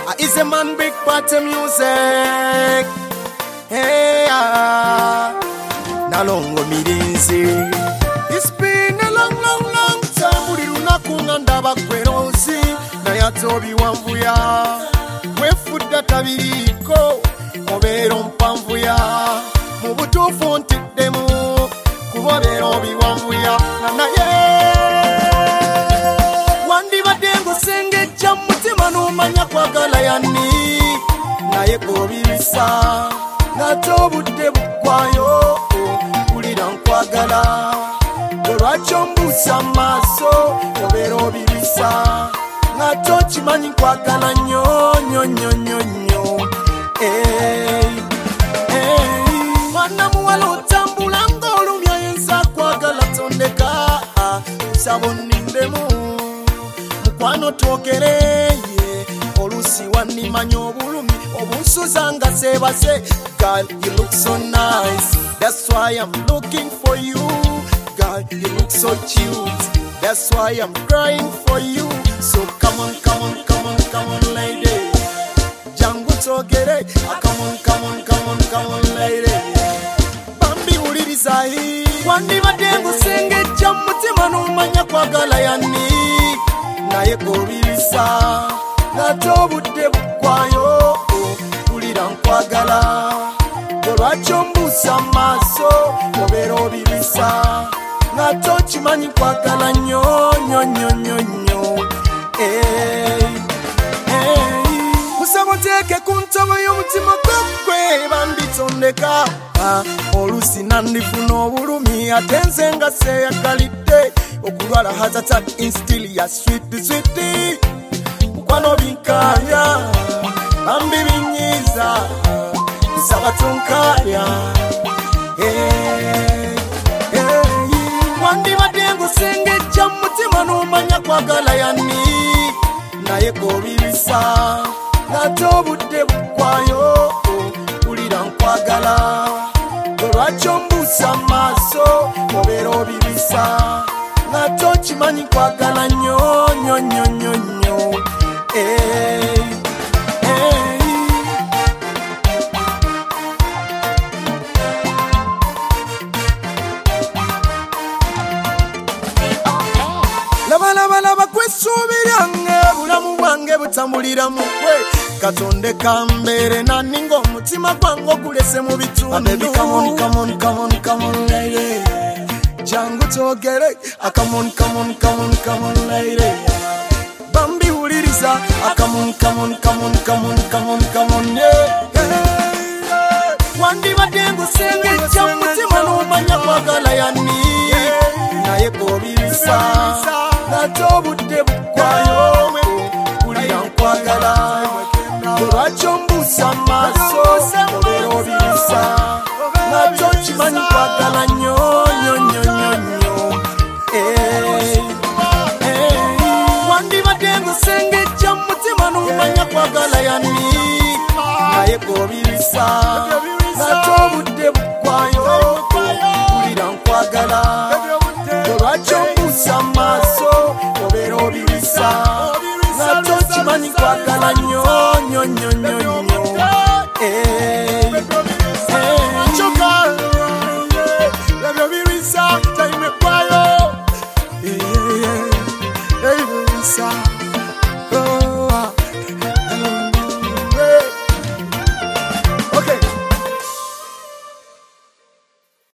Is a man big party music. Hey, na longo mirinzi. It's been a long time. Buri lunakuna ndaba kwerosi na yatobi wamvuya. We fuda tabiriko obero mpamvuya. Mubutu fonti demo kubobero biwamvuya na ye. Wandi badengo senge chamutima numanya kwagala yani. Naye kobibisa natobudde bukwayo kulira nkwagala olwakyo mbuusa maaso obeera obibisa nato kimanyi nkwagala nnyo mwana muwala otambula ng'olumya yenza kwagala tondeka nsaba onnindemu mukwano twogereye oluusi wannimanya obulumi obunsuza nga seebase. Girl, you look so nice, that's why I'm looking for you. Girl, you look so cute, that's why I'm crying for you. So come on lady, jangu togere. Come on lady, bambi uliriza hii. Wandi badengo senge chamutima numanya kwagala yani. Naye kobibisa natobudde bukwayo kulira nkwagala olwakyo mbuusa maaso obeera obibisa nato kimanyi nkwagala nnyo kusaba oteeke ku ntobo y'omutima gwaggwe bambitondeka oluusi nandifuna obulumi ate nze nga seeyagalidde okulwala heart attack instill ya sweet mukwano binkaya bambi binyiza nsaba tonkaya wandibadde ngusengejja mutima n'omanya kwagala yani naye kobibisa nate obudde bukwayo kulira nkwagala olwakyo mbuusa maaso obeera obibisa nato kimanyi nkwagala nnyo laba kwesuubiryange bulamu bwange butambulira mu gwe katonde kambeere naninga omutima gwange ogulese mu bitundu. Come on lady, jangu togere. Come on lady, bambi uliriza. Come on wandi badengo senge chamutima numanya kwagala yani naye kobibisa natobudde bukwayo kulira nkwagala olwakyo mbuusa maaso obeera obibisa nato kimanyi kwagala nnyo wandi badengo senge chamutima numanya kwagala yani naye kobibisa natobudde bukwayo kulira nkwagala olwakyo mbuusa maaso obeera obibisa nato kimanyi kwagala nnyo